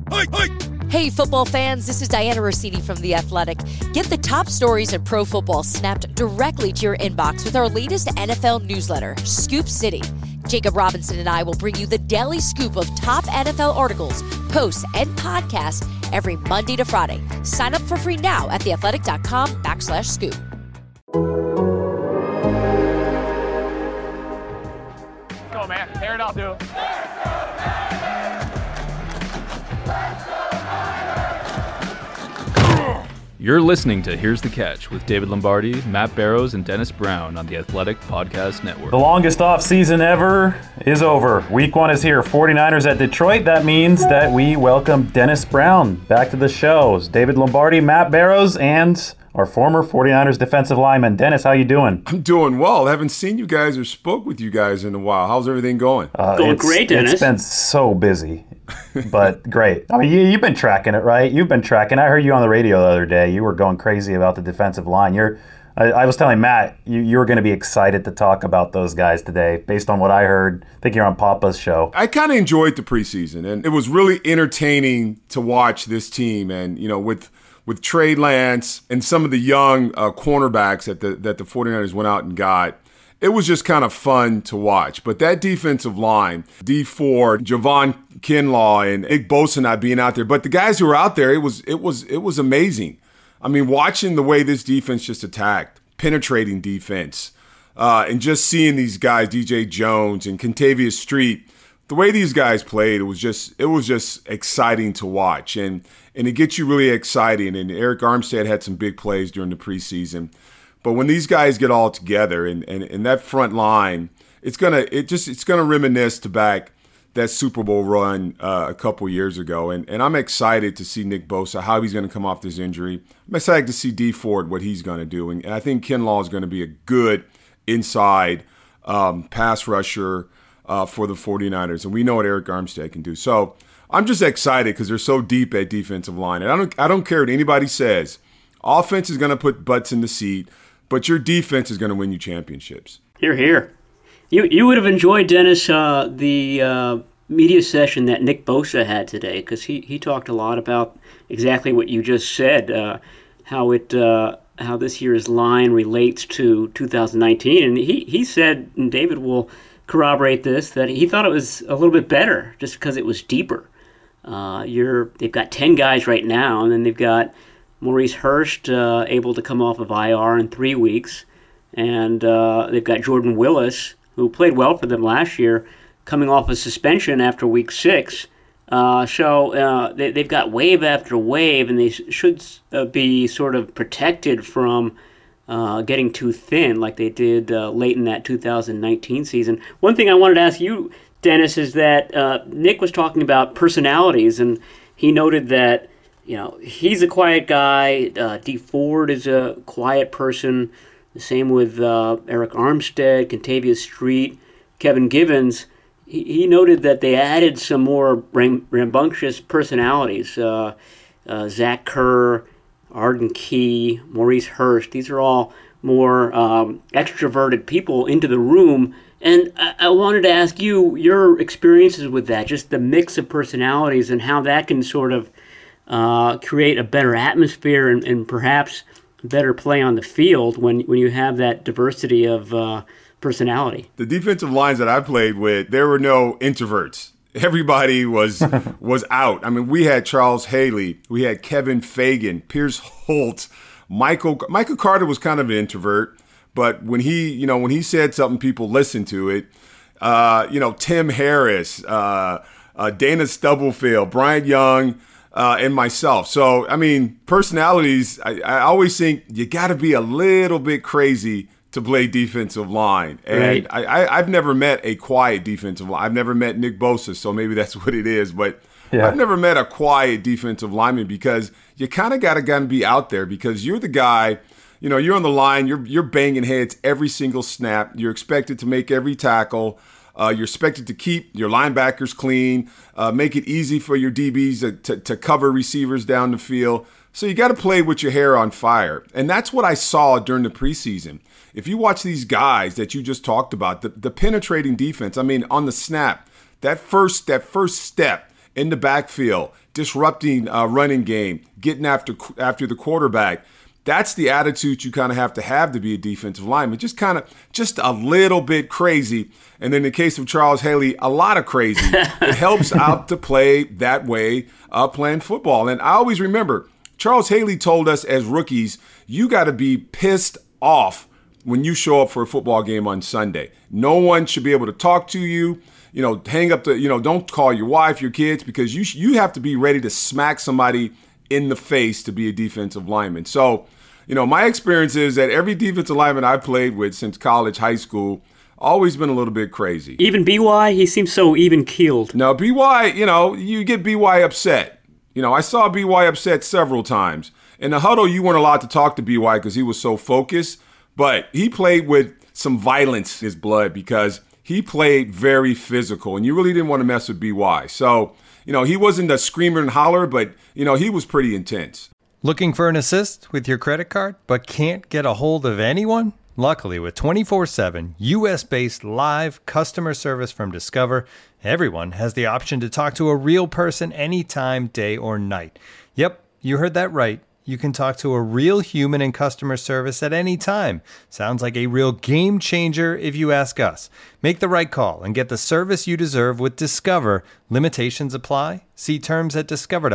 Hey, football fans, this is Diana Rossini from The Athletic. Get the top stories in pro football snapped directly to your inbox with our latest NFL newsletter, Scoop City. Jacob Robinson and I will bring you the daily scoop of top NFL articles, posts, and podcasts every Monday to Friday. Sign up for free now at theathletic.com/scoop. Go, man. Tear it out, dude. You're listening to Here's the Catch with David Lombardi, Matt Barrows, and Dennis Brown on the Athletic Podcast Network. The longest off season ever is over. Week 1 is here. 49ers at Detroit. That means that we welcome Dennis Brown back to the shows. David Lombardi, Matt Barrows, and our former 49ers defensive lineman. Dennis, how you doing? I'm doing well. I haven't seen you guys or spoke with you guys in a while. How's everything going? Going great, Dennis. It's been so busy, but great. I mean, you've been tracking it, right? You've been tracking. I heard you on the radio the other day. You were going crazy about the defensive line. I was telling Matt, you were going to be excited to talk about those guys today, based on what I heard. I think you're on Papa's show. I kind of enjoyed the preseason, and it was really entertaining to watch this team. And, you know, with Trey Lance and some of the young cornerbacks that the 49ers went out and got, it was just kind of fun to watch. But that defensive line, Dee Ford, Javon Kinlaw, and Nick Bosa not being out there, but the guys who were out there, it was amazing. I mean, watching the way this defense just attacked, penetrating defense, and just seeing these guys, DJ Jones and Kentavious Street, the way these guys played, it was just exciting to watch, and it gets you really excited. And Eric Armstead had some big plays during the preseason, but when these guys get all together and that front line, it's gonna reminisce to back that Super Bowl run a couple years ago, and I'm excited to see Nick Bosa, how he's going to come off this injury. I'm excited to see Dee Ford, what he's going to do, and I think Kinlaw is going to be a good inside pass rusher for the 49ers, and we know what Eric Armstead can do. So I'm just excited because they're so deep at defensive line, and I don't care what anybody says. Offense is going to put butts in the seat, but your defense is going to win you championships. Hear, hear. You would have enjoyed, Dennis, the media session that Nick Bosa had today, because he talked a lot about exactly what you just said, how this year's line relates to 2019, and he said, and David will corroborate this, that he thought it was a little bit better just because it was deeper. They've got 10 guys right now, and then they've got Maurice Hurst able to come off of IR in 3 weeks, and they've got Jordan Willis, who played well for them last year, coming off a suspension after week 6. So they've got wave after wave, and they should be sort of protected from getting too thin like they did late in that 2019 season. One thing I wanted to ask you, Dennis, is that Nick was talking about personalities, and he noted that, you know, he's a quiet guy. Dee Ford is a quiet person. The same with Eric Armstead, Kentavious Street, Kevin Givens. He noted that they added some more rambunctious personalities. Zach Kerr, Arden Key, Maurice Hurst. These are all more extroverted people into the room. And I wanted to ask you your experiences with that, just the mix of personalities and how that can sort of create a better atmosphere and perhaps better play on the field when you have that diversity of personality. The defensive lines that I played with, there were no introverts. Everybody was out. I mean, we had Charles Haley, we had Kevin Fagan, Pierce Holt, Michael Carter was kind of an introvert, but when he said something, people listened to it. Tim Harris, Dana Stubblefield, Bryant Young, and myself. So, I mean, personalities, I always think you got to be a little bit crazy to play defensive line. And right. I've never met a quiet defensive line. I've never met Nick Bosa, so maybe that's what it is. But yeah. I've never met a quiet defensive lineman because you kind of got to be out there because you're the guy, you're on the line, you're banging heads every single snap. You're expected to make every tackle. You're expected to keep your linebackers clean, make it easy for your DBs to cover receivers down the field. So you got to play with your hair on fire. And that's what I saw during the preseason. If you watch these guys that you just talked about, the penetrating defense, I mean, on the snap, that first step in the backfield, disrupting running game, getting after the quarterback. That's the attitude you kind of have to be a defensive lineman. Just a little bit crazy. And in the case of Charles Haley, a lot of crazy. It helps out to play that way, playing football. And I always remember, Charles Haley told us as rookies, you got to be pissed off when you show up for a football game on Sunday. No one should be able to talk to you. Hang up don't call your wife, your kids, because you have to be ready to smack somebody in the face to be a defensive lineman. So, my experience is that every defensive lineman I've played with since college, high school, always been a little bit crazy. Even BY, he seems so even-keeled. No, BY, you get BY upset. I saw BY upset several times. In the huddle, you weren't allowed to talk to BY because he was so focused, but he played with some violence in his blood because he played very physical, and you really didn't want to mess with BY. So, he wasn't a screamer and holler, but, he was pretty intense. Looking for an assist with your credit card, but can't get a hold of anyone? Luckily, with 24/7 U.S.-based live customer service from Discover, everyone has the option to talk to a real person anytime, day or night. Yep, you heard that right. You can talk to a real human in customer service at any time. Sounds like a real game changer if you ask us. Make the right call and get the service you deserve with Discover. Limitations apply. See terms at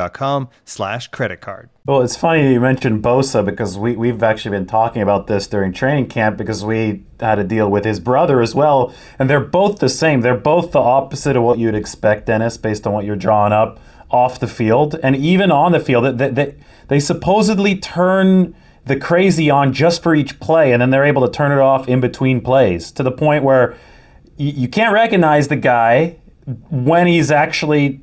discover.com/creditcard. Well, it's funny you mentioned Bosa because we've actually been talking about this during training camp because we had to deal with his brother as well. And they're both the same. They're both the opposite of what you'd expect, Dennis, based on what you're drawing up off the field. And even on the field, they supposedly turn the crazy on just for each play, and then they're able to turn it off in between plays to the point where you can't recognize the guy when he's actually,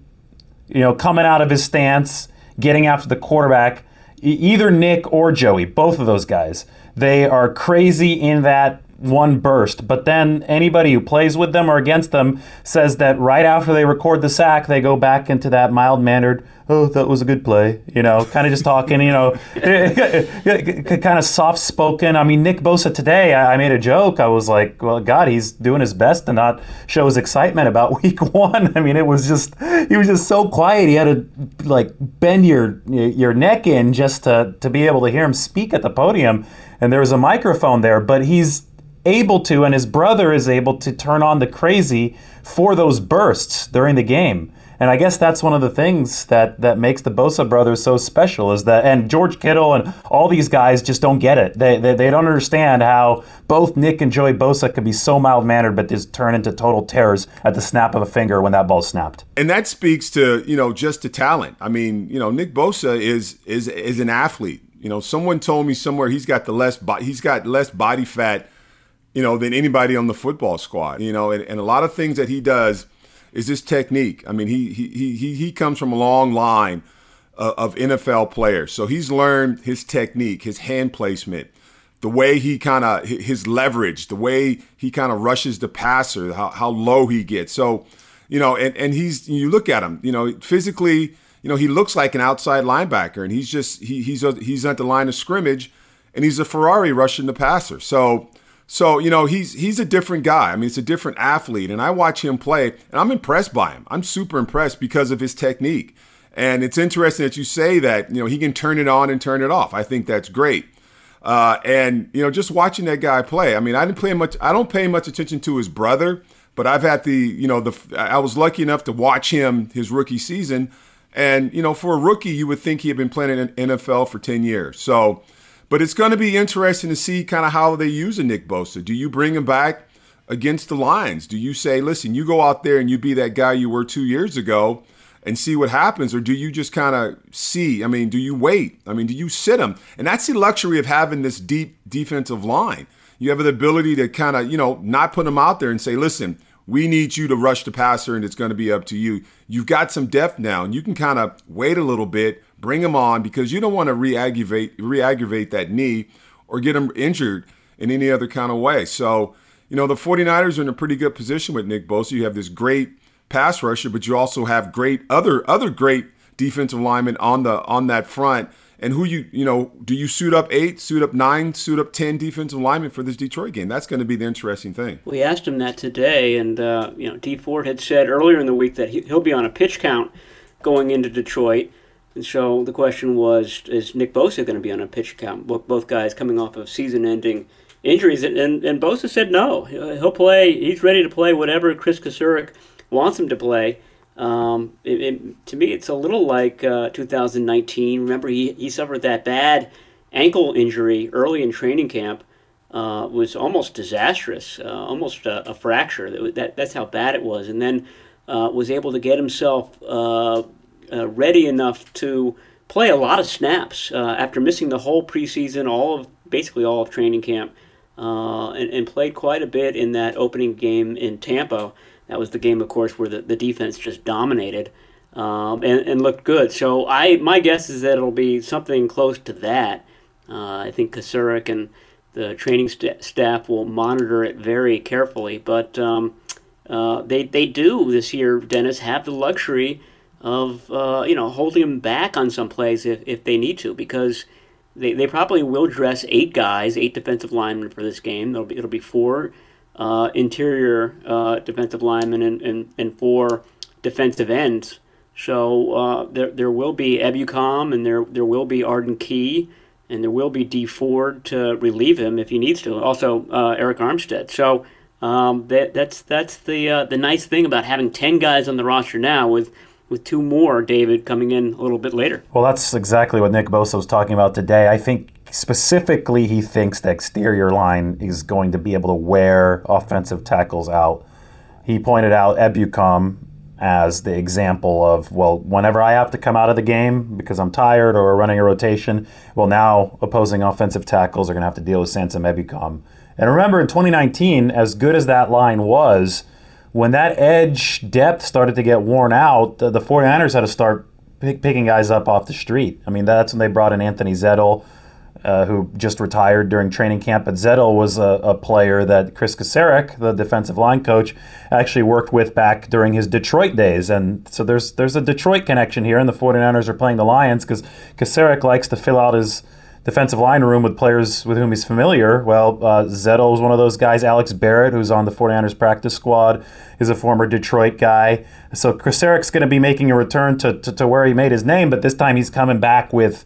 coming out of his stance, getting after the quarterback. Either Nick or Joey, both of those guys, they are crazy in that one burst. But then anybody who plays with them or against them says that right after they record the sack, they go back into that mild-mannered, oh, that was a good play, kind of just talking, kind of soft-spoken. I mean, Nick Bosa today, I made a joke. I was like, well, God, he's doing his best to not show his excitement about week one. I mean, he was just so quiet. He had to, bend your neck in just to be able to hear him speak at the podium. And there was a microphone there, but he's able to, and his brother is able to turn on the crazy for those bursts during the game. And I guess that's one of the things that makes the Bosa brothers so special is that, and George Kittle and all these guys just don't get it. They don't understand how both Nick and Joey Bosa can be so mild-mannered but just turn into total terrors at the snap of a finger when that ball's snapped. And that speaks to, just to talent. I mean, Nick Bosa is an athlete. Someone told me somewhere he's got less body fat than anybody on the football squad, and a lot of things that he does is his technique. I mean, he comes from a long line of NFL players. So he's learned his technique, his hand placement, the way his leverage, the way he kind of rushes the passer, how low he gets. So, and you look at him, physically, he looks like an outside linebacker, and he's at the line of scrimmage, and he's a Ferrari rushing the passer. So he's a different guy. I mean, it's a different athlete, and I watch him play, and I'm impressed by him. I'm super impressed because of his technique. And it's interesting that you say that, he can turn it on and turn it off. I think that's great. And just watching that guy play. I mean, I don't pay much attention to his brother, but I've had I was lucky enough to watch him his rookie season. And, for a rookie, you would think he had been playing in NFL for 10 years. So, but it's going to be interesting to see kind of how they use a Nick Bosa. Do you bring him back against the Lions? Do you say, listen, you go out there and you be that guy you were 2 years ago and see what happens? Or do you just kind of see? I mean, do you wait? I mean, do you sit him? And that's the luxury of having this deep defensive line. You have the ability to kind of, not put him out there and say, listen, we need you to rush the passer and it's going to be up to you. You've got some depth now and you can kind of wait a little bit, bring him on because you don't want to re-aggravate that knee or get him injured in any other kind of way. So, the 49ers are in a pretty good position with Nick Bosa. You have this great pass rusher, but you also have great other great defensive linemen on that front. And who do you suit up 8, suit up 9, suit up 10 defensive linemen for this Detroit game? That's going to be the interesting thing. We asked him that today, and Dee Ford had said earlier in the week that he'll be on a pitch count going into Detroit. And so the question was, is Nick Bosa going to be on a pitch count? Both guys coming off of season-ending injuries. And Bosa said no. He'll play. He's ready to play whatever Chris Kocurek wants him to play. To me, it's a little like 2019. Remember, he suffered that bad ankle injury early in training camp. Was almost disastrous, almost a fracture. That's how bad it was. And then was able to get himself ready enough to play a lot of snaps after missing the whole preseason, basically all of training camp, and played quite a bit in that opening game in Tampa. That was the game, of course, where the defense just dominated and looked good. So my guess is that it'll be something close to that. I think Kocurek and the training staff will monitor it very carefully. But they do this year, Dennis, have the luxury of holding him back on some plays if they need to, because they probably will dress 8 defensive linemen for this game. It'll be 4 interior defensive linemen and 4 defensive ends. So there will be Ebukam, and there will be Arden Key, and there will be Dee Ford to relieve him if he needs to. Also Arik Armstead. So that's the nice thing about having 10 guys on the roster now with 2 more, David, coming in a little bit later. Well, that's exactly what Nick Bosa was talking about today. I think specifically he thinks the exterior line is going to be able to wear offensive tackles out. He pointed out Ebukam as the example of, well, whenever I have to come out of the game because I'm tired or running a rotation, well, now opposing offensive tackles are going to have to deal with Samson Ebukam. And remember, in 2019, as good as that line was, when that edge depth started to get worn out, the 49ers had to start picking guys up off the street. I mean, that's when they brought in Anthony Zettel, who just retired during training camp. But Zettel was a player that Chris Kocurek, the defensive line coach, actually worked with back during his Detroit days. And so there's a Detroit connection here, and the 49ers are playing the Lions because Kocurek likes to fill out his defensive line room with players with whom he's familiar. Well, Zettel is one of those guys. Alex Barrett, who's on the 49ers practice squad, is a former Detroit guy. So Kocurek's going to be making a return to where he made his name, but this time he's coming back with,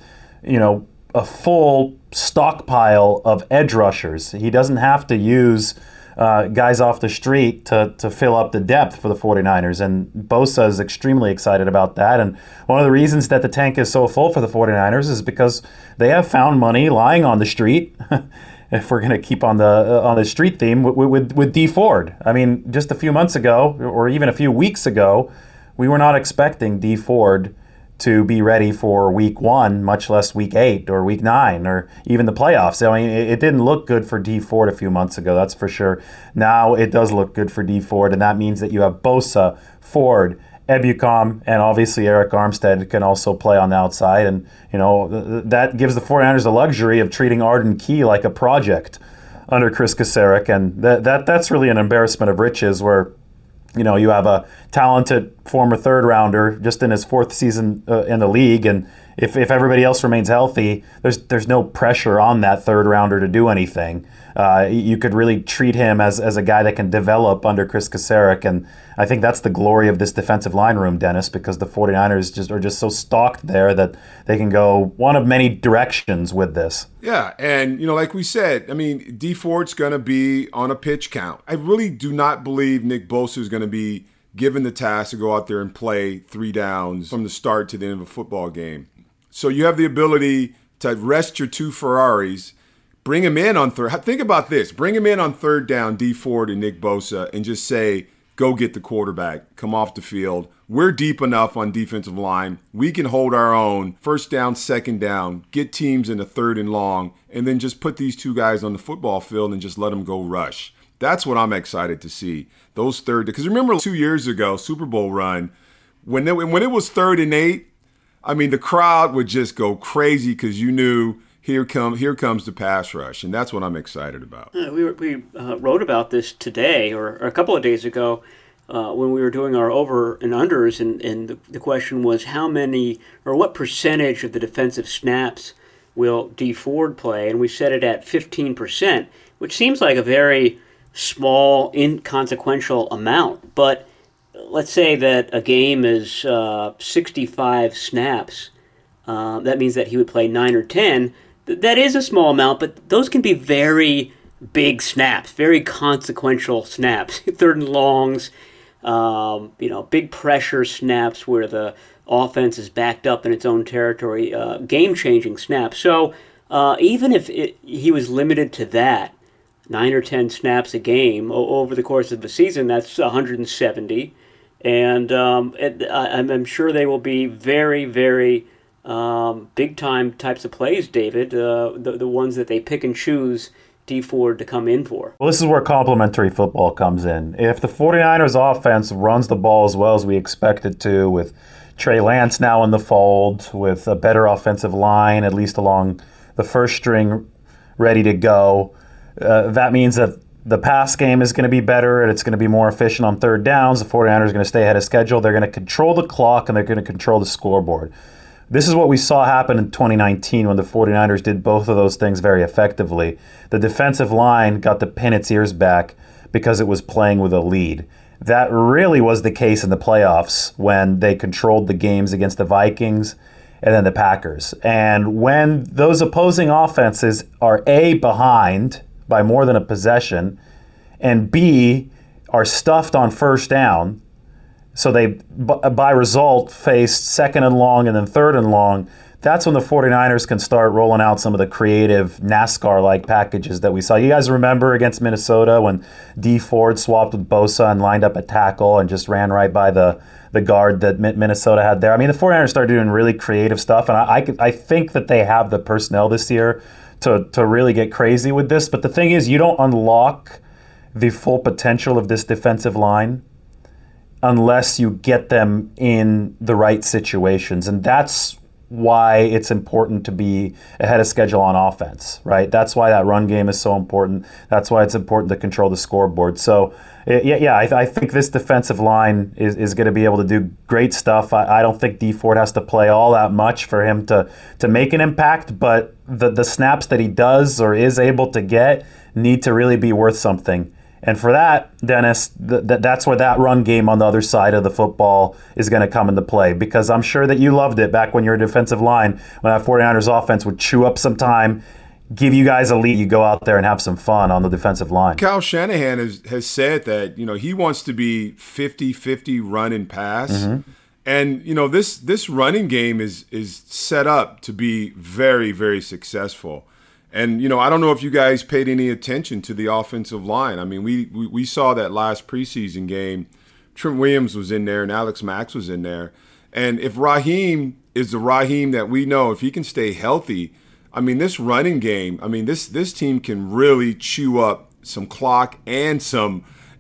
a full stockpile of edge rushers. He doesn't have to use guys off the street to fill up the depth for the 49ers. And Bosa is extremely excited about that. And one of the reasons that the tank is so full for the 49ers is because they have found money lying on the street, if we're going to keep on the street theme, with Dee Ford. I mean, just a few months ago, or even a few weeks ago, we were not expecting Dee Ford to be ready for week 1, much less week 8 or week 9 or even the playoffs. I mean, it didn't look good for Dee Ford a few months ago, that's for sure. Now it does look good for Dee Ford, and that means that you have Bosa, Ford, Ebukam, and obviously Arik Armstead can also play on the outside. And, that gives the 49ers the luxury of treating Arden Key like a project under Chris Kocurek. And that's really an embarrassment of riches where you have a talented former third-rounder just in his 4th season in the league, and if everybody else remains healthy, there's no pressure on that third-rounder to do anything. You could really treat him as a guy that can develop under Chris Kocurek, and I think that's the glory of this defensive line room, Dennis, because the 49ers are just so stocked there that they can go one of many directions with this. Yeah, and, like we said, I mean, Dee Ford's going to be on a pitch count. I really do not believe Nick Bosa is going to be given the task to go out there and play 3 downs from the start to the end of a football game. So you have the ability to rest your 2 Ferraris, bring him in on third. Think about this. Bring him in on 3rd down, Dee Ford and Nick Bosa, and just say, go get the quarterback, come off the field. We're deep enough on defensive line. We can hold our own. 1st down, 2nd down, get teams in the 3rd and long, and then just put these 2 guys on the football field and just let them go rush. That's what I'm excited to see. Those because remember 2 years ago, Super Bowl run, when it was 3rd and 8, I mean, the crowd would just go crazy because you knew here comes the pass rush, and that's what I'm excited about. We wrote about this today or a couple of days ago when we were doing our over and unders, and the question was how many or what percentage of the defensive snaps will Dee Ford play, and we set it at 15%, which seems like a very small, inconsequential amount, but let's say that a game is 65 snaps. That means that he would play 9 or 10. That is a small amount, but those can be very big snaps, very consequential snaps. Third and longs, big pressure snaps where the offense is backed up in its own territory, game-changing snaps. So even if he was limited to that, 9 or 10 snaps a game over the course of the season, that's 170. And I'm sure they will be very, very big-time types of plays, David, the ones that they pick and choose Dee Ford to come in for. Well, this is where complementary football comes in. If the 49ers offense runs the ball as well as we expect it to, with Trey Lance now in the fold, with a better offensive line, at least along the first string, ready to go, that means that the pass game is going to be better and it's going to be more efficient on third downs. The 49ers are going to stay ahead of schedule. They're going to control the clock and they're going to control the scoreboard. This is what we saw happen in 2019 when the 49ers did both of those things very effectively. The defensive line got to pin its ears back because it was playing with a lead. That really was the case in the playoffs when they controlled the games against the Vikings and then the Packers. And when those opposing offenses are A, behind by more than a possession, and B, are stuffed on first down, so they, by result, faced second and long and then third and long, that's when the 49ers can start rolling out some of the creative NASCAR-like packages that we saw. You guys remember against Minnesota when Dee Ford swapped with Bosa and lined up a tackle and just ran right by the guard that Minnesota had there? I mean, the 49ers started doing really creative stuff, and I think that they have the personnel this year to really get crazy with this. But the thing is, you don't unlock the full potential of this defensive line unless you get them in the right situations. And that's why it's important to be ahead of schedule on offense, right? That's why that run game is so important. That's why it's important to control the scoreboard. So, I think this defensive line is going to be able to do great stuff. I don't think Dee Ford has to play all that much for him to make an impact, but the snaps that he does or is able to get need to really be worth something. And for that, Dennis, that's where that run game on the other side of the football is going to come into play, because I'm sure that you loved it back when you were a defensive line, when that 49ers offense would chew up some time, give you guys a lead, you go out there and have some fun on the defensive line. Kyle Shanahan has said that, he wants to be 50-50 run and pass. Mm-hmm. And, this running game is set up to be very, very successful. And, I don't know if you guys paid any attention to the offensive line. I mean, we saw that last preseason game. Trent Williams was in there and Alex Max was in there. And if Raheem is the Raheem that we know, if he can stay healthy, I mean, this running game, this team can really chew up some clock and some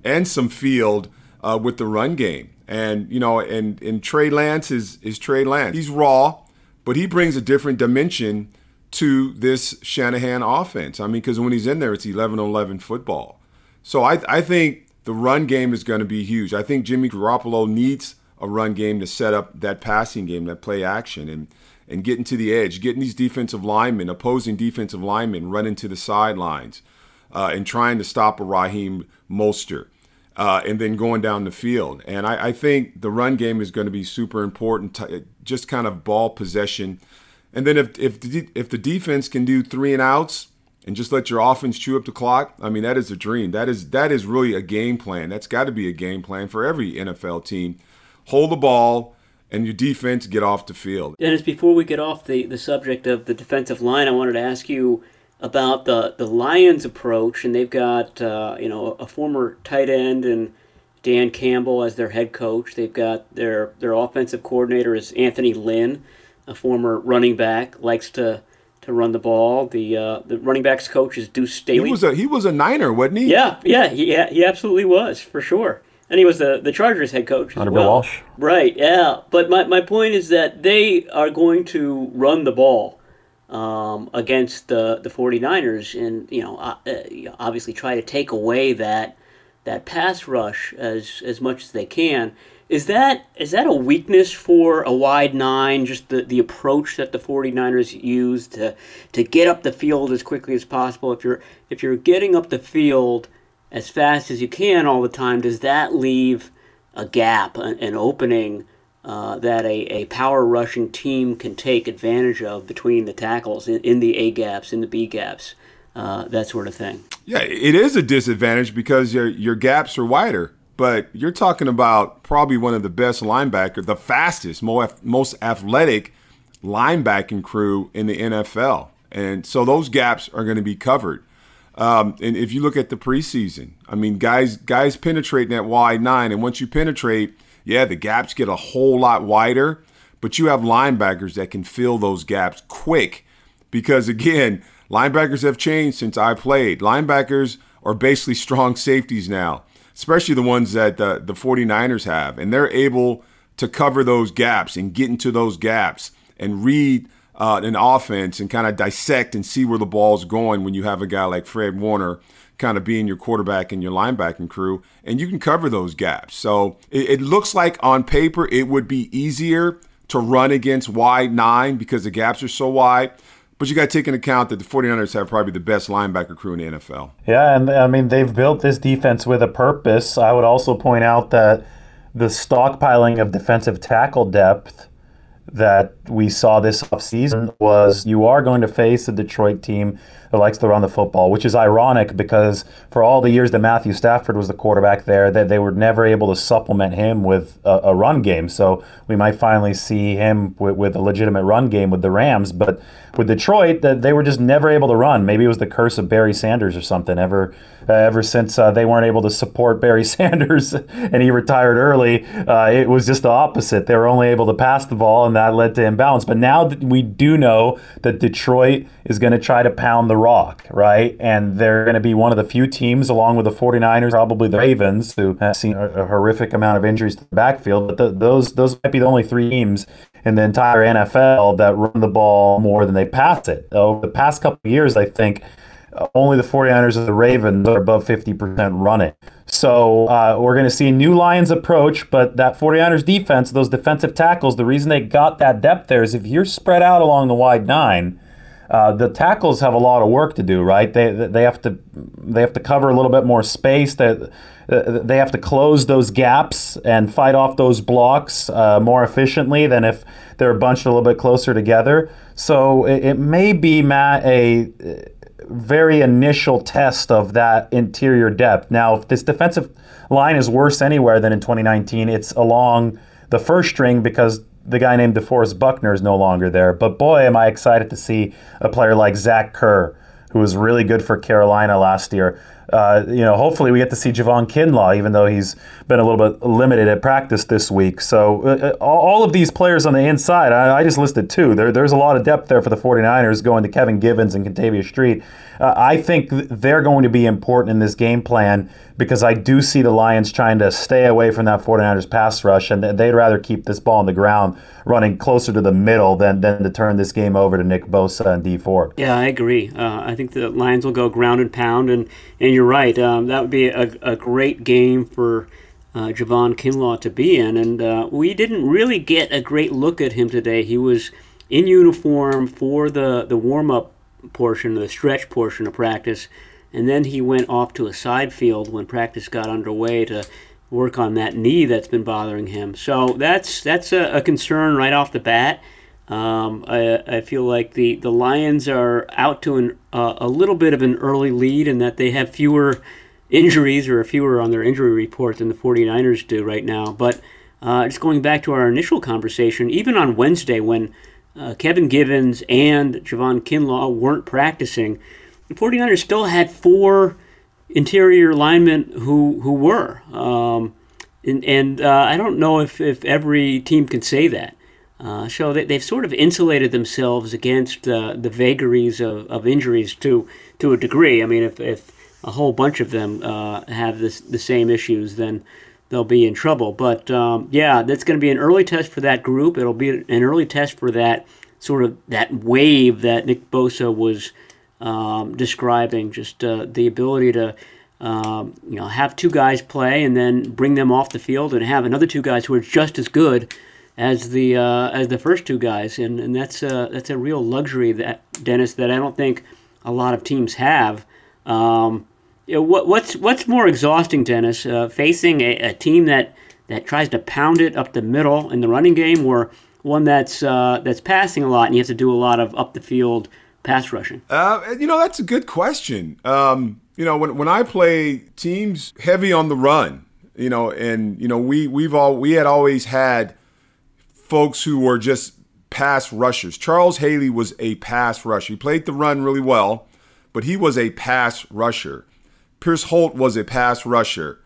field with the run game. And, and Trey Lance is Trey Lance. He's raw, but he brings a different dimension to this Shanahan offense. Because when he's in there, it's 11-on-11 football. So I think the run game is going to be huge. I think Jimmy Garoppolo needs a run game to set up that passing game, that play action, and getting to the edge, getting these opposing defensive linemen running to the sidelines and trying to stop a Raheem Mostert and then going down the field. And I think the run game is going to be super important, just kind of ball possession. And then if the defense can do 3 and outs and just let your offense chew up the clock, that is a dream. That is really a game plan. That's got to be a game plan for every NFL team. Hold the ball and your defense get off the field. Dennis, before we get off the subject of the defensive line, I wanted to ask you about the Lions' approach. And they've got a former tight end and Dan Campbell as their head coach. They've got their offensive coordinator is Anthony Lynn, a former running back, likes to run the ball. The running backs coach is Deuce Staley. He was a Niner, wasn't he? Yeah, he absolutely was, for sure. And he was the Chargers head coach as well. Walsh. Right, yeah. But my point is that they are going to run the ball against the 49ers and, obviously try to take away that pass rush as much as they can. Is that a weakness for a wide nine, just the approach that the 49ers use to get up the field as quickly as possible? If you're getting up the field as fast as you can all the time, does that leave a gap, an opening that a power rushing team can take advantage of between the tackles in the A gaps, in the B gaps, that sort of thing. Yeah, it is a disadvantage because your gaps are wider. But you're talking about probably one of the best linebackers, the fastest, most athletic linebacking crew in the NFL. And so those gaps are going to be covered. And if you look at the preseason, I mean, guys penetrating that wide nine. And once you penetrate, yeah, the gaps get a whole lot wider. But you have linebackers that can fill those gaps quick. Because, again, linebackers have changed since I played. Linebackers are basically strong safeties now, especially the ones that the 49ers have. And they're able to cover those gaps and get into those gaps and read an offense and kind of dissect and see where the ball's going when you have a guy like Fred Warner kind of being your quarterback and your linebacking crew, and you can cover those gaps. So it looks like on paper it would be easier to run against wide nine because the gaps are so wide. But you got to take into account that the 49ers have probably the best linebacker crew in the NFL. Yeah, and I mean, they've built this defense with a purpose. I would also point out that the stockpiling of defensive tackle depth that we saw this offseason was you are going to face a Detroit team that likes to run the football, which is ironic because for all the years that Matthew Stafford was the quarterback there, that they were never able to supplement him with a run game. So we might finally see him with a legitimate run game with the Rams. But with Detroit, they were just never able to run. Maybe it was the curse of Barry Sanders or something. Ever since they weren't able to support Barry Sanders and he retired early, it was just the opposite. They were only able to pass the ball, and that led to imbalance. But now that we do know that Detroit is going to try to pound the rock, right? And they're going to be one of the few teams, along with the 49ers, probably the Ravens, who have seen a horrific amount of injuries to the backfield. But those might be the only three teams in the entire NFL that run the ball more than they pass it. Over the past couple of years, I think only the 49ers and the Ravens are above 50% running. So we're going to see a new Lions approach, but that 49ers defense, those defensive tackles, the reason they got that depth there is if you're spread out along the wide nine, the tackles have a lot of work to do, right? They have to cover a little bit more space. They have to close those gaps and fight off those blocks more efficiently than if they're bunched a little bit closer together. So it may be, Matt, a very initial test of that interior depth. Now, if this defensive line is worse anywhere than in 2019, it's along the first string because the guy named DeForest Buckner is no longer there. But boy, am I excited to see a player like Zach Kerr, who was really good for Carolina last year. Hopefully we get to see Javon Kinlaw, even though he's been a little bit limited at practice this week. So all of these players on the inside, I just listed two. There's a lot of depth there for the 49ers going to Kevin Givens and Kentavious Street. I think they're going to be important in this game plan because I do see the Lions trying to stay away from that 49ers pass rush, and they'd rather keep this ball on the ground running closer to the middle than to turn this game over to Nick Bosa and Dee Ford. Yeah, I agree. I think the Lions will go ground and pound, and you're right. That would be a great game for Javon Kinlaw to be in, and we didn't really get a great look at him today. He was in uniform for the warm-up portion, the stretch portion of practice, and then he went off to a side field when practice got underway to work on that knee that's been bothering him. So that's a concern right off the bat. I feel like the Lions are out to a little bit of an early lead in that they have fewer injuries or fewer on their injury report than the 49ers do right now. But just going back to our initial conversation, even on Wednesday when Kevin Givens and Javon Kinlaw weren't practicing, the 49ers still had four interior linemen who were. And I don't know if every team can say that. So they've sort of insulated themselves against the vagaries of injuries to a degree. I mean, if a whole bunch of them have the same issues, then they'll be in trouble. But that's going to be an early test for that group. It'll be an early test for that sort of that wave that Nick Bosa was describing. Just the ability to have two guys play and then bring them off the field and have another two guys who are just as good as the first two guys, and that's a real luxury, that Dennis, that I don't think a lot of teams have. What's more exhausting, Dennis, facing a team that that tries to pound it up the middle in the running game, or one that's passing a lot and you have to do a lot of up the field pass rushing? That's a good question. When I play teams heavy on the run, we had always had folks who were just pass rushers. Charles Haley was a pass rusher. He played the run really well, but he was a pass rusher. Pierce Holt was a pass rusher.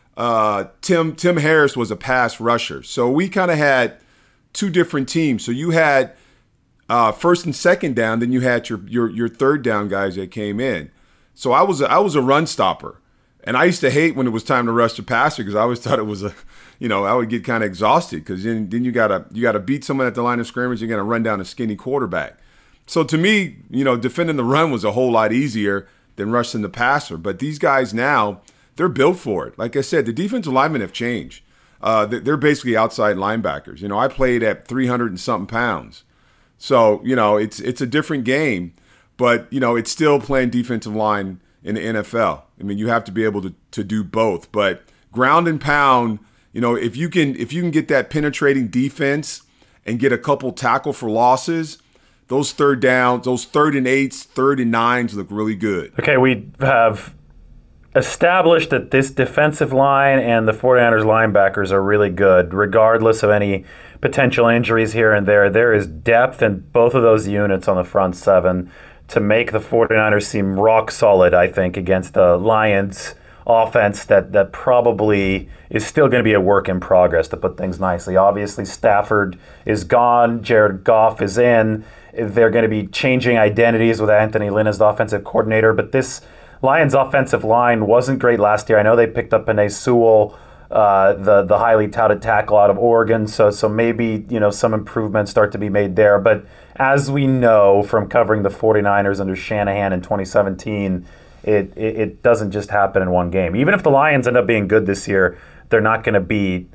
Tim Harris was a pass rusher. So we kind of had two different teams. So you had first and second down, then you had your third down guys that came in. So I was a run stopper, and I used to hate when it was time to rush the passer because I always thought it was I would get kind of exhausted because then you gotta beat someone at the line of scrimmage. You're gonna run down a skinny quarterback. So to me, defending the run was a whole lot easier than rushing the passer. But these guys now, they're built for it. Like I said, the defensive linemen have changed. They're basically outside linebackers. I played at 300 and something pounds. So, it's a different game, but, it's still playing defensive line in the NFL. I mean, you have to be able to do both. But ground and pound, if you can get that penetrating defense and get a couple tackle for losses, those third downs, those 3rd and 8s, 3rd and 9s look really good. Okay, we have established that this defensive line and the 49ers linebackers are really good, regardless of any potential injuries here and there. There is depth in both of those units on the front seven to make the 49ers seem rock solid, I think, against the Lions offense that probably is still going to be a work in progress, to put things nicely. Obviously, Stafford is gone. Jared Goff is in. They're going to be changing identities with Anthony Lynn as the offensive coordinator, but this Lions offensive line wasn't great last year. I know they picked up Penei Sewell, the highly touted tackle out of Oregon, so maybe some improvements start to be made there. But as we know from covering the 49ers under Shanahan in 2017, it doesn't just happen in one game. Even if the Lions end up being good this year, they're not going to be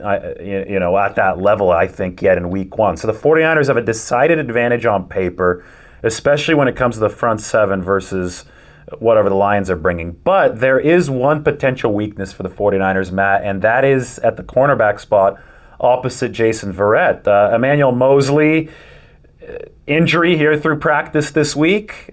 at that level, I think, yet in week one. So the 49ers have a decided advantage on paper, especially when it comes to the front seven versus whatever the Lions are bringing. But there is one potential weakness for the 49ers, Matt, and that is at the cornerback spot opposite Jason Verrett. Emmanuel Moseley, injury here through practice this week.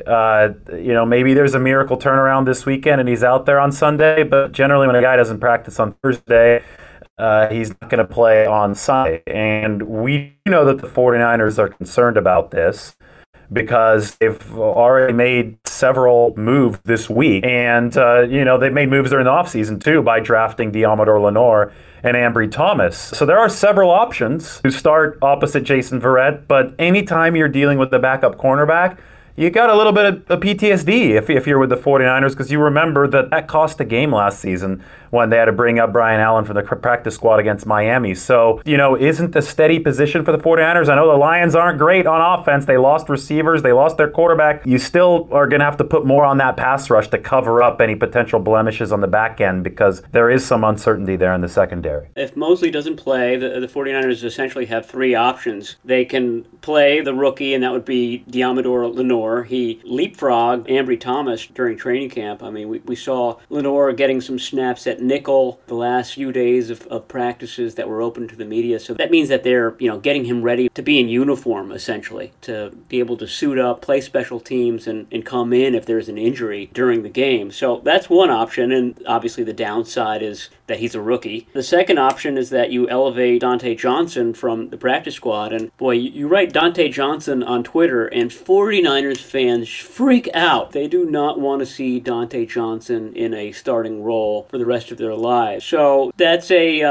Maybe there's a miracle turnaround this weekend and he's out there on Sunday, but generally when a guy doesn't practice on Thursday, he's not going to play on Sunday. And we know that the 49ers are concerned about this because they've already made several moves this week. And, they've made moves during the offseason, too, by drafting Diamador Lenore and Ambry Thomas. So there are several options to start opposite Jason Verrett, but anytime you're dealing with the backup cornerback, you got a little bit of PTSD if you're with the 49ers, because you remember that cost a game last season when they had to bring up Brian Allen from the practice squad against Miami. So, isn't the steady position for the 49ers? I know the Lions aren't great on offense. They lost receivers. They lost their quarterback. You still are going to have to put more on that pass rush to cover up any potential blemishes on the back end because there is some uncertainty there in the secondary. If Moseley doesn't play, the 49ers essentially have three options. They can play the rookie, and that would be Diamador Lenore. He leapfrogged Ambry Thomas during training camp. I mean, we saw Lenore getting some snaps at nickel the last few days of practices that were open to the media. So that means that they're, getting him ready to be in uniform, essentially, to be able to suit up, play special teams, and come in if there's an injury during the game. So that's one option, and obviously the downside is that he's a rookie. The second option is that you elevate Dante Johnson from the practice squad. And boy, you write Dante Johnson on Twitter, and 49ers fans freak out. They do not want to see Dante Johnson in a starting role for the rest of their lives. So that's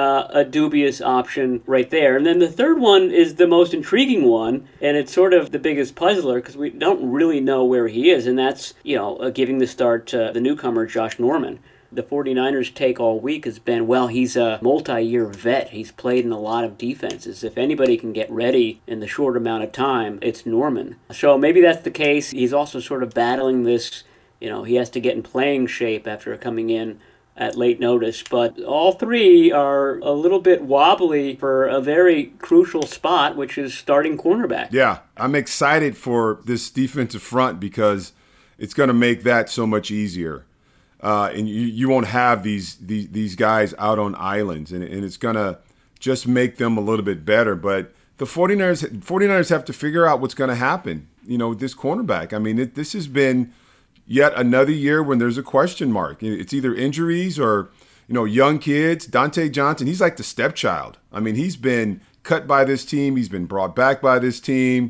a dubious option right there. And then the third one is the most intriguing one, and it's sort of the biggest puzzler because we don't really know where he is, and that's, giving the start to the newcomer, Josh Norman. The 49ers' take all week has been, well, he's a multi-year vet. He's played in a lot of defenses. If anybody can get ready in the short amount of time, it's Norman. So maybe that's the case. He's also sort of battling this, he has to get in playing shape after coming in at late notice. But all three are a little bit wobbly for a very crucial spot, which is starting cornerback. Yeah, I'm excited for this defensive front because it's going to make that so much easier. And you won't have these guys out on islands, and it's going to just make them a little bit better. But the 49ers have to figure out what's going to happen, with this cornerback. I mean, this has been yet another year when there's a question mark. It's either injuries or, young kids. Dante Johnson, he's like the stepchild. I mean, he's been cut by this team. He's been brought back by this team.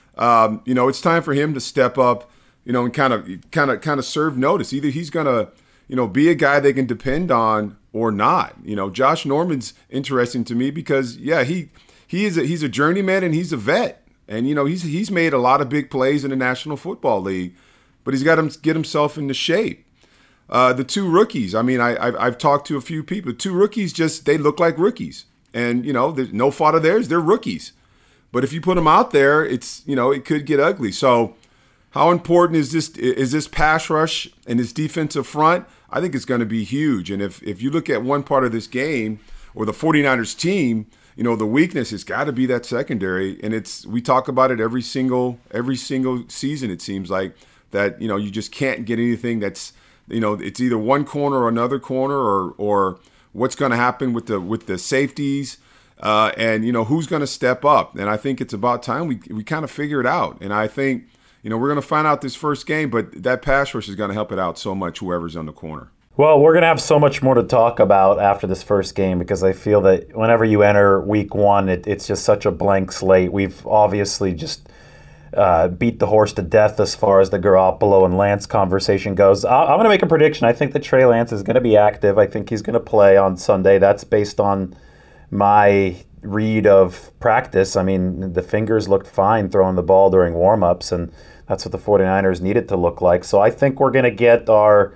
It's time for him to step up, and kind of serve notice. Either he's going to, be a guy they can depend on or not. Josh Norman's interesting to me because, he's a journeyman and he's a vet. And, he's made a lot of big plays in the National Football League, but he's got to get himself into shape. The two rookies, I mean, I've talked to a few people. The two rookies they look like rookies. And, there's no fault of theirs. They're rookies. But if you put them out there, it could get ugly. So how important is this pass rush and this defensive front? I think it's going to be huge. And if you look at one part of this game or the 49ers team, the weakness has got to be that secondary. And we talk about it every single season, it seems like, that, you just can't get anything that's, it's either one corner or another corner or what's going to happen with the safeties and, who's going to step up. And I think it's about time we kind of figure it out. And I think, we're going to find out this first game, but that pass rush is going to help it out so much, whoever's on the corner. Well, we're going to have so much more to talk about after this first game because I feel that whenever you enter week one, it's just such a blank slate. We've obviously just beat the horse to death as far as the Garoppolo and Lance conversation goes. I'm going to make a prediction. I think that Trey Lance is going to be active. I think he's going to play on Sunday. That's based on my read of practice. I mean, the fingers looked fine throwing the ball during warm-ups, and that's what the 49ers needed to look like. So I think we're going to get our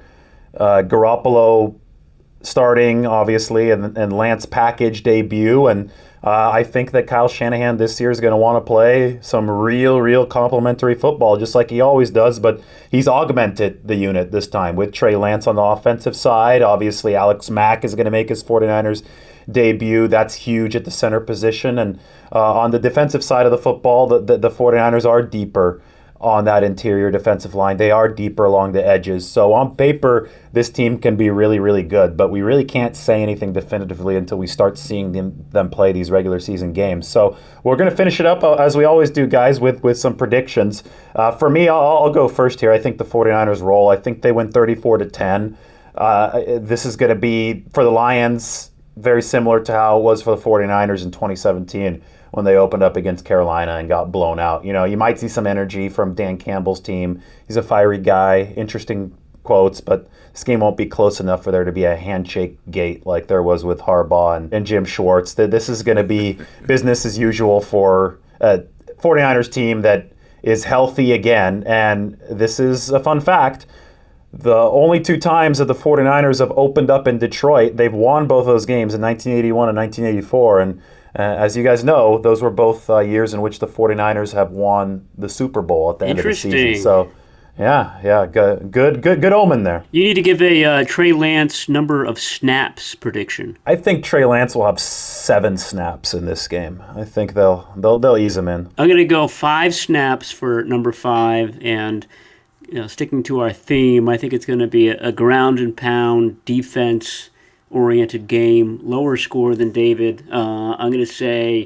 Garoppolo starting, obviously, and Lance package debut. And I think that Kyle Shanahan this year is going to want to play some real complimentary football, just like he always does. But he's augmented the unit this time with Trey Lance on the offensive side. Obviously, Alex Mack is going to make his 49ers debut. That's huge at the center position. And on the defensive side of the football, the 49ers are deeper on that interior defensive line. They are deeper along the edges. So on paper, this team can be really good, but we really can't say anything definitively until we start seeing them play these regular season games. So we're going to finish it up, as we always do, guys, with some predictions. For me, I'll go first here. I think the 49ers roll. I think they win 34-10. This is going to be, for the Lions, very similar to how it was for the 49ers in 2017. When they opened up against Carolina and got blown out. You might see some energy from Dan Campbell's team. He's a fiery guy, interesting quotes, but this game won't be close enough for there to be a handshake gate like there was with Harbaugh and Jim Schwartz. This is going to be business as usual for a 49ers team that is healthy again. And this is a fun fact. The only two times that the 49ers have opened up in Detroit, they've won both those games in 1981 and 1984. And as you guys know, those were both years in which the 49ers have won the Super Bowl at the end of the season. So, yeah, good omen there. You need to give a Trey Lance number of snaps prediction. I think Trey Lance will have 7 snaps in this game. I think they'll ease him in. I'm going to go 5 snaps for number 5, and sticking to our theme, I think it's going to be a ground and pound defense-oriented game, lower score than David. I'm going to say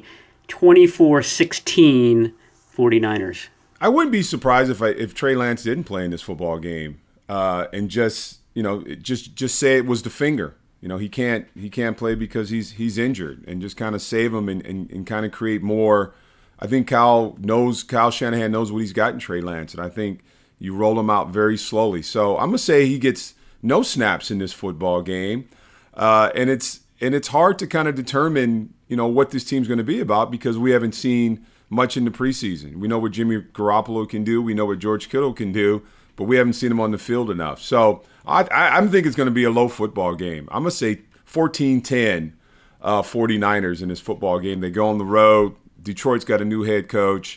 24-16 49ers. I wouldn't be surprised if Trey Lance didn't play in this football game and just say it was the finger. He can't play because he's injured, and just kind of save him and kind of create more. I think Kyle Shanahan knows what he's got in Trey Lance, and I think you roll him out very slowly. So I'm going to say he gets no snaps in this football game. And it's hard to kind of determine, what this team's going to be about because we haven't seen much in the preseason. We know what Jimmy Garoppolo can do. We know what George Kittle can do, but we haven't seen him on the field enough. So I think it's going to be a low football game. I'm going to say 14-10 49ers in this football game. They go on the road. Detroit's got a new head coach.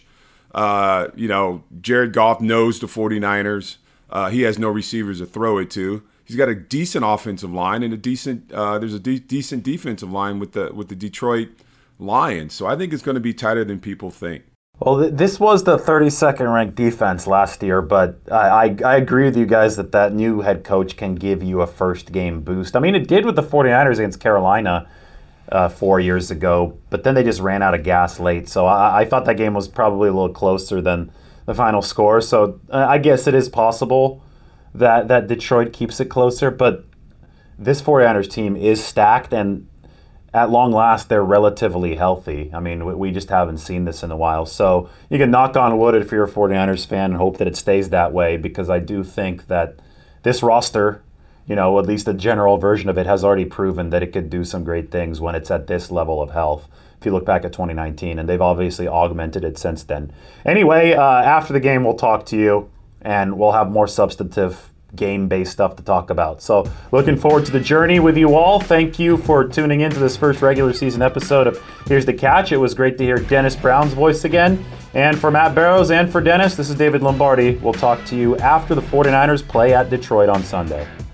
Jared Goff knows the 49ers. He has no receivers to throw it to. He's got a decent offensive line and decent defensive line with the Detroit Lions. So I think it's going to be tighter than people think. Well, this was the 32nd ranked defense last year, but I agree with you guys that new head coach can give you a first game boost. I mean, it did with the 49ers against Carolina. 4 years ago, but then they just ran out of gas late. So I thought that game was probably a little closer than the final score. So I guess it is possible that Detroit keeps it closer, but this 49ers team is stacked, and at long last, they're relatively healthy. I mean, we just haven't seen this in a while. So you can knock on wood if you're a 49ers fan and hope that it stays that way, because I do think that this roster, at least the general version of it, has already proven that it could do some great things when it's at this level of health. If you look back at 2019, and they've obviously augmented it since then. Anyway, after the game, we'll talk to you, and we'll have more substantive game-based stuff to talk about. So looking forward to the journey with you all. Thank you for tuning into this first regular season episode of Here's the Catch. It was great to hear Dennis Brown's voice again. And for Matt Barrows and for Dennis, this is David Lombardi. We'll talk to you after the 49ers play at Detroit on Sunday.